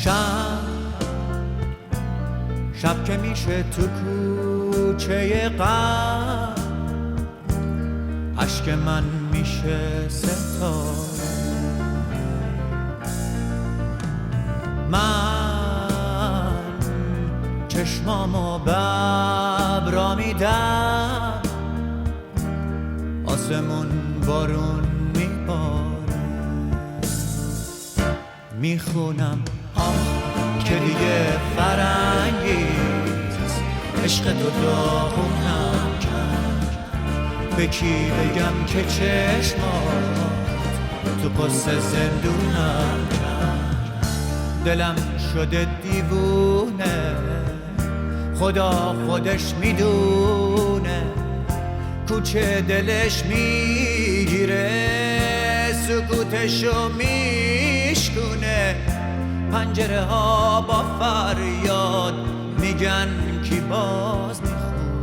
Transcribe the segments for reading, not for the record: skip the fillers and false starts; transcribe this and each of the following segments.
شب که میشه تو کوچه غم، اشک من میشه ستاره. من چشمامو به ابرا میدم، آسمون بارون میباره. میخونم که دیگه فرنگیست، عشق تو داغونم کرد. به کی بگم که چشمات تو قصه زندونم کرد. دلم شده دیوونه، خدا خودش میدونه. کوچه دلش میگیره، سکوتشو میشکونه. پنجره ها با فریاد میگن کی باز میخونه.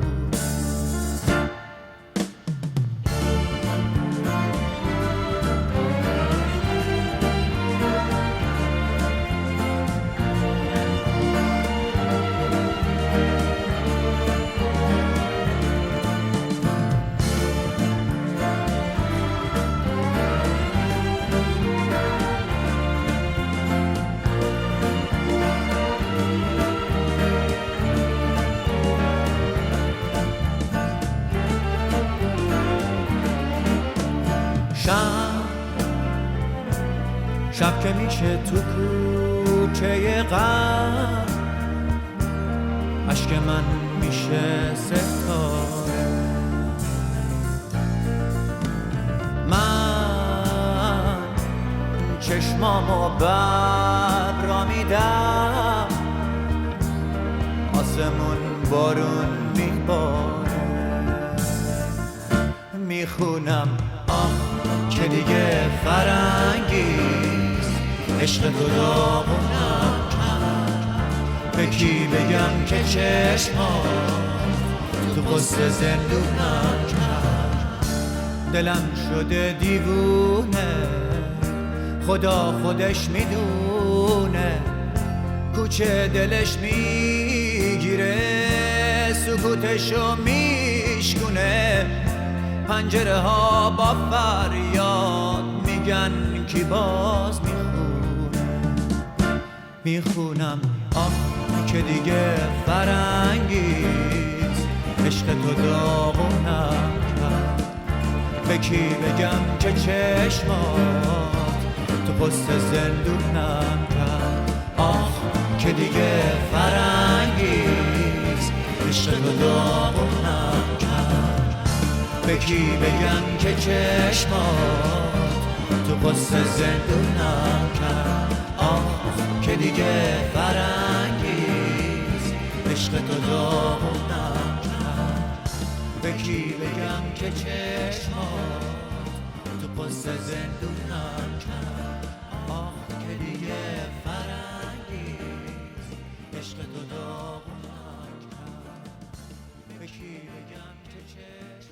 شب که میشه تو کوچه غم، اشک من میشه ستاره. من چشمامو به ابرا میدم، آسمون بارون میباره. میخونم که دیگه فرنگیست، عشق تو داغونم کرد. به کی بگم که چشمات تو قصه زندونم کرد. دلم شده دیوونه، خدا خودش میدونه. کوچه دلش میگیره، سکوتشو میشکونه. پنجره ها با فریاد میگن کی باز میخونه. میخونم که دیگه فرنگیست، عشق تو داغونم کرد. به کی بگم که چشمات تو قصه زندونم کرد. که دیگه فرنگیست، عشق تو داغونم کرد. به کی بگم که چشمات تو قصه زندونم کرد. که دیگه فرنگیست، عشق تو داغونم کرد. به کی بگم که چشمات تو قصه زندونم کرد. که دیگه فرنگیست، عشق تو داغونم کرد. به کی بگم که چشمات